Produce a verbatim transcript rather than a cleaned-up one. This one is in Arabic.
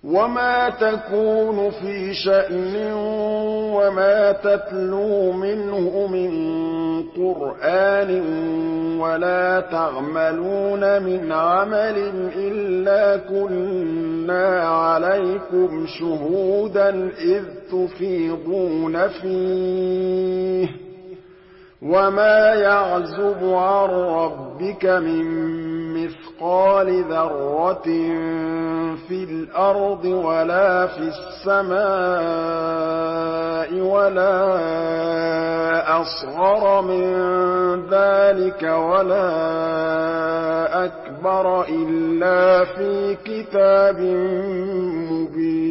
وَمَا تَكُونُ فِي شَأْنٍ وَمَا تَتْلُو مِنْهُ مِن قُرْآنٍ وَلَا تَعْمَلُونَ مِنْ عَمَلٍ إِلَّا كُنَّا عَلَيْكُمْ شُهُودًا إِذْ تُفِيضُونَ فِيهِ ۚ وَمَا يَعْزُبُ عَن رَّبِّكَ مِن مِّثْقَالِ ذَرَّةٍ فِي الْأَرْضِ وَلَا فِي السَّمَاءِ وَلَا أَصْغَرَ مِن ذَٰلِكَ وَلَا أَكْبَرَ إِلَّا فِي كِتَابٍ مُّبِينٍ